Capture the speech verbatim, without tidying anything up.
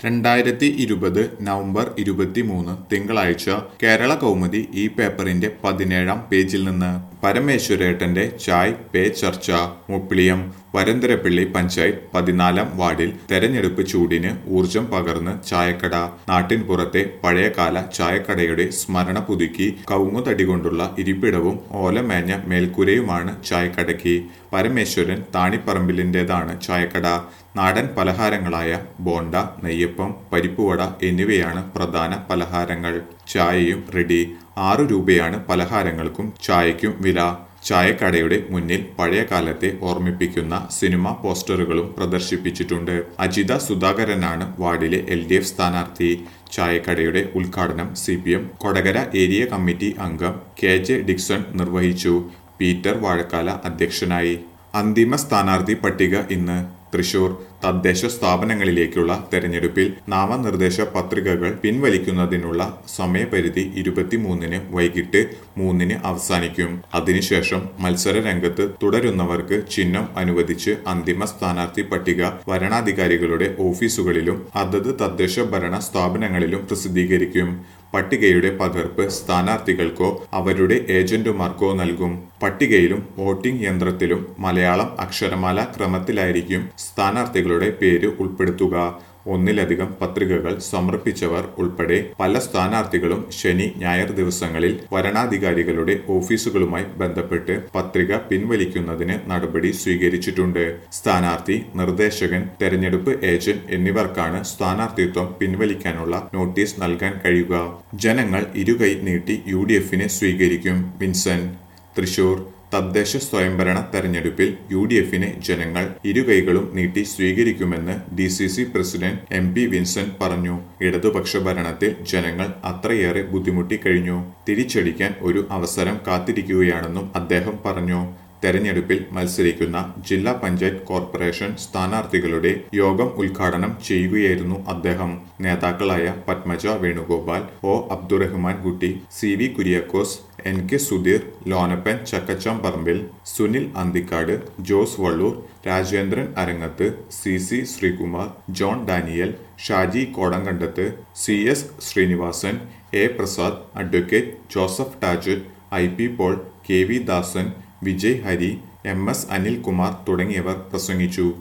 രണ്ടായിരത്തി ഇരുപത് നവംബർ ഇരുപത്തിമൂന്ന് തിങ്കളാഴ്ച കേരള കൗമുദി ഈ പേപ്പറിന്റെ പതിനേഴാം പേജിൽ നിന്ന് പരമേശ്വരേട്ടന്റെ ചായ് പേ ചർച്ച. മുപ്പിളിയം വരന്തരപ്പിള്ളി പഞ്ചായത്ത് പതിനാലാം വാർഡിൽ തെരഞ്ഞെടുപ്പ് ചൂടിന് ഊർജം പകർന്ന് ചായക്കട. നാട്ടിൻപുറത്തെ പഴയകാല ചായക്കടയുടെ സ്മരണ പുതുക്കി കവുങ്ങുതടി കൊണ്ടുള്ള ഇരിപ്പിടവും ഓലമേഞ്ഞ മേൽക്കൂരയുമാണ് ചായക്കടയ്ക്ക്. പരമേശ്വരൻ താണിപ്പറമ്പിലിന്റേതാണ് ചായക്കട. നാടൻ പലഹാരങ്ങളായ ബോണ്ട, നെയ്യപ്പം, പരിപ്പുവട എന്നിവയാണ് പ്രധാന പലഹാരങ്ങൾ. ചായയും റെഡി. ആറു രൂപയാണ് പലഹാരങ്ങൾക്കും ചായയ്ക്കും വില. ചായക്കടയുടെ മുന്നിൽ പഴയ കാലത്തെ ഓർമ്മിപ്പിക്കുന്ന സിനിമാ പോസ്റ്ററുകളും പ്രദർശിപ്പിച്ചിട്ടുണ്ട്. അജിത സുധാകരനാണ് വാർഡിലെ എൽ ഡി എഫ് സ്ഥാനാർത്ഥി. ചായക്കടയുടെ ഉദ്ഘാടനം C P M Kodakara area committee അംഗം കെ ജെ ഡിക്സൺ നിർവഹിച്ചു. പീറ്റർ വാഴക്കാല അധ്യക്ഷനായി. അന്തിമ സ്ഥാനാർത്ഥി പട്ടിക ഇന്ന്. തൃശൂർ തദ്ദേശ സ്ഥാപനങ്ങളിലേക്കുള്ള തെരഞ്ഞെടുപ്പിൽ നാമനിർദ്ദേശ പത്രികകൾ പിൻവലിക്കുന്നതിനുള്ള സമയപരിധി ഇരുപത്തിമൂന്നിന് വൈകിട്ട് മൂന്നിന് അവസാനിക്കും. അതിനുശേഷം മത്സര രംഗത്ത് തുടരുന്നവർക്ക് ചിഹ്നം അനുവദിച്ച് അന്തിമ സ്ഥാനാർത്ഥി പട്ടിക വരണാധികാരികളുടെ ഓഫീസുകളിലും അതത് തദ്ദേശ ഭരണ സ്ഥാപനങ്ങളിലും പ്രസിദ്ധീകരിക്കും. പട്ടികയുടെ പകർപ്പ് സ്ഥാനാർത്ഥികൾക്കോ അവരുടെ ഏജന്റുമാർക്കോ നൽകും. പട്ടികയിലും വോട്ടിംഗ് യന്ത്രത്തിലും മലയാളം അക്ഷരമാല ക്രമത്തിലായിരിക്കും സ്ഥാനാർത്ഥികളുടെ പേര് ഉൾപ്പെടുത്തുക. ഒന്നിലധികം പത്രികകൾ സമർപ്പിച്ചവർ ഉൾപ്പെടെ പല സ്ഥാനാർത്ഥികളും ശനി, ഞായർ ദിവസങ്ങളിൽ വരണാധികാരികളുടെ ഓഫീസുകളുമായി ബന്ധപ്പെട്ട് പത്രിക പിൻവലിക്കുന്നതിന് നടപടി സ്വീകരിച്ചിട്ടുണ്ട്. സ്ഥാനാർത്ഥി, നിർദ്ദേശകൻ, തെരഞ്ഞെടുപ്പ് ഏജന്റ് എന്നിവർക്കാണ് സ്ഥാനാർത്ഥിത്വം പിൻവലിക്കാനുള്ള നോട്ടീസ് നൽകാൻ കഴിയുക. ജനങ്ങൾ ഇരുകൈ നീട്ടി യു ഡി എഫിനെ സ്വീകരിക്കും. വിൻസെന്റ്. തൃശൂർ തദ്ദേശ സ്വയംഭരണ തെരഞ്ഞെടുപ്പിൽ യു ഡി എഫിനെ ജനങ്ങൾ ഇരുകൈകളും നീട്ടി സ്വീകരിക്കുമെന്ന് D C C president M P Vincent പറഞ്ഞു. ഇടതുപക്ഷ ഭരണത്തിൽ ജനങ്ങൾ അത്രയേറെ ബുദ്ധിമുട്ടി കഴിഞ്ഞു. തിരിച്ചടിക്കാൻ ഒരു അവസരം കാത്തിരിക്കുകയാണെന്നും അദ്ദേഹം പറഞ്ഞു. തെരഞ്ഞെടുപ്പിൽ മത്സരിക്കുന്ന ജില്ലാ പഞ്ചായത്ത് കോർപ്പറേഷൻ സ്ഥാനാർത്ഥികളുടെ യോഗം ഉദ്ഘാടനം ചെയ്യുകയായിരുന്നു അദ്ദേഹം. നേതാക്കളായ Padmaja Venugopal, O Abdurahman Kutty, C V Kuriakose, N K Sudheer, Lonappan Chakkachamparambil, Sunil Anthikad, Jose Valloor, Rajendran Arangath, C C Sreekumar, John Daniel, Shaji Kodankandath, C S Sreenivasan, A Prasad, advocate Joseph Tajet, I P Paul, K V Dasan, Vijay Hari, M S Anilkumar തുടങ്ങിയവർ പ്രസംഗിച്ചു.